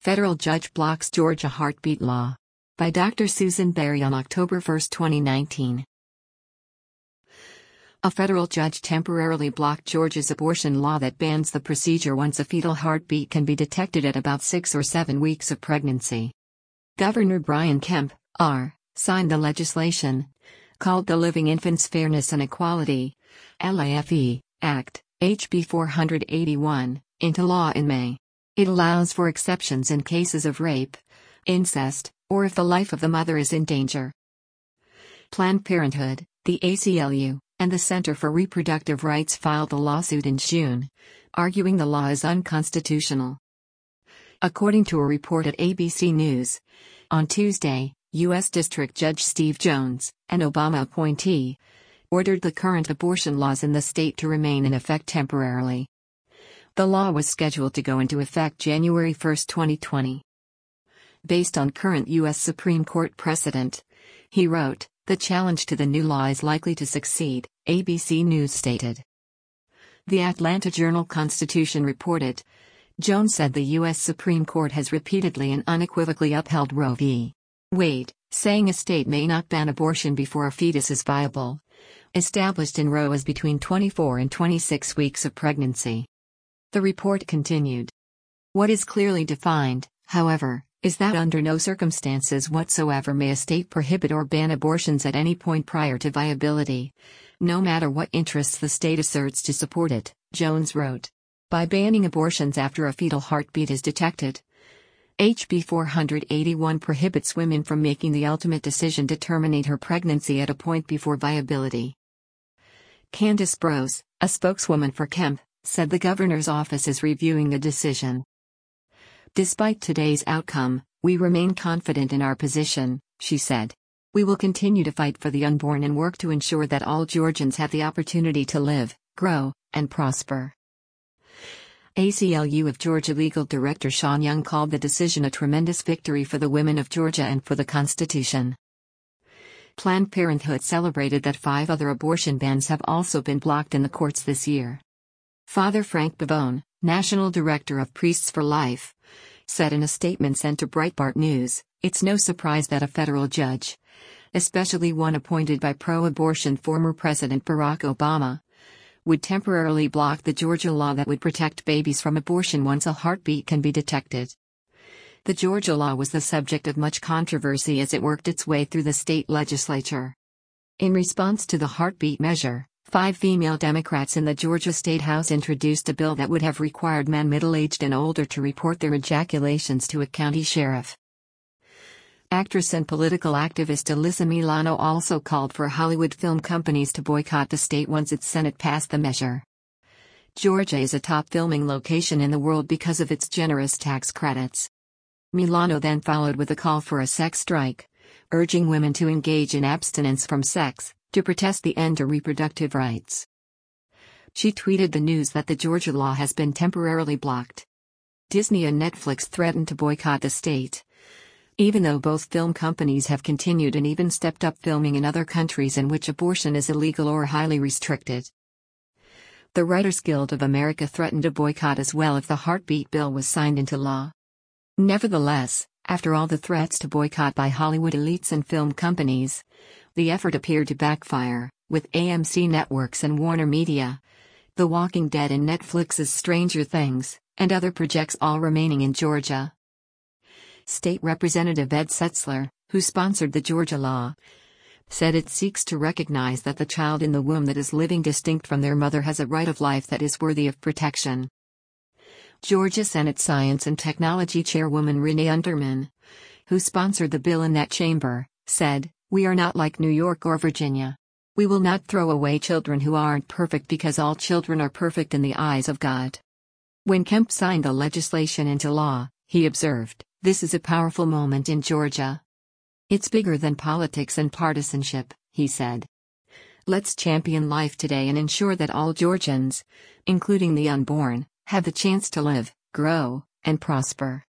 Federal judge blocks Georgia heartbeat law. By Dr. Susan Berry on October 1, 2019. A federal judge temporarily blocked Georgia's abortion law that bans the procedure once a fetal heartbeat can be detected at about 6 or 7 weeks of pregnancy. Governor Brian Kemp, R., signed the legislation, called the Living Infants Fairness and Equality (LIFE) Act, HB 481, into law in May. It allows for exceptions in cases of rape, incest, or if the life of the mother is in danger. Planned Parenthood, the ACLU, and the Center for Reproductive Rights filed a lawsuit in June, arguing the law is unconstitutional. According to a report at ABC News, on Tuesday, U.S. District Judge Steve Jones, an Obama appointee, ordered the current abortion laws in the state to remain in effect temporarily. The law was scheduled to go into effect January 1, 2020. Based on current U.S. Supreme Court precedent, he wrote, the challenge to the new law is likely to succeed, ABC News stated. The Atlanta Journal-Constitution reported, Jones said the U.S. Supreme Court has repeatedly and unequivocally upheld Roe v. Wade, saying a state may not ban abortion before a fetus is viable, established in Roe as between 24 and 26 weeks of pregnancy. The report continued. What is clearly defined, however, is that under no circumstances whatsoever may a state prohibit or ban abortions at any point prior to viability, no matter what interests the state asserts to support it, Jones wrote. By banning abortions after a fetal heartbeat is detected, HB 481 prohibits women from making the ultimate decision to terminate her pregnancy at a point before viability. Candace Brose, a spokeswoman for Kemp, said the governor's office is reviewing the decision. Despite today's outcome, we remain confident in our position, she said. We will continue to fight for the unborn and work to ensure that all Georgians have the opportunity to live, grow, and prosper. ACLU of Georgia Legal Director Sean Young called the decision a tremendous victory for the women of Georgia and for the Constitution. Planned Parenthood celebrated that 5 other abortion bans have also been blocked in the courts this year. Father Frank Pavone, National Director of Priests for Life, said in a statement sent to Breitbart News, it's no surprise that a federal judge, especially one appointed by pro-abortion former President Barack Obama, would temporarily block the Georgia law that would protect babies from abortion once a heartbeat can be detected. The Georgia law was the subject of much controversy as it worked its way through the state legislature. In response to the heartbeat measure, 5 female Democrats in the Georgia State House introduced a bill that would have required men middle-aged and older to report their ejaculations to a county sheriff. Actress and political activist Alyssa Milano also called for Hollywood film companies to boycott the state once its Senate passed the measure. Georgia is a top filming location in the world because of its generous tax credits. Milano then followed with a call for a sex strike, urging women to engage in abstinence from sex, to protest the end to reproductive rights. She tweeted the news that the Georgia law has been temporarily blocked. Disney and Netflix threatened to boycott the state, even though both film companies have continued and even stepped up filming in other countries in which abortion is illegal or highly restricted. The Writers Guild of America threatened to boycott as well if the heartbeat bill was signed into law. Nevertheless, after all the threats to boycott by Hollywood elites and film companies, the effort appeared to backfire, with AMC Networks and Warner Media, The Walking Dead and Netflix's Stranger Things, and other projects all remaining in Georgia. State Representative Ed Setzler, who sponsored the Georgia law, said it seeks to recognize that the child in the womb that is living distinct from their mother has a right of life that is worthy of protection. Georgia Senate Science and Technology Chairwoman Renee Unterman, who sponsored the bill in that chamber, said, "We are not like New York or Virginia. We will not throw away children who aren't perfect because all children are perfect in the eyes of God." When Kemp signed the legislation into law, he observed, "This is a powerful moment in Georgia. It's bigger than politics and partisanship," he said. "Let's champion life today and ensure that all Georgians, including the unborn, have the chance to live, grow, and prosper."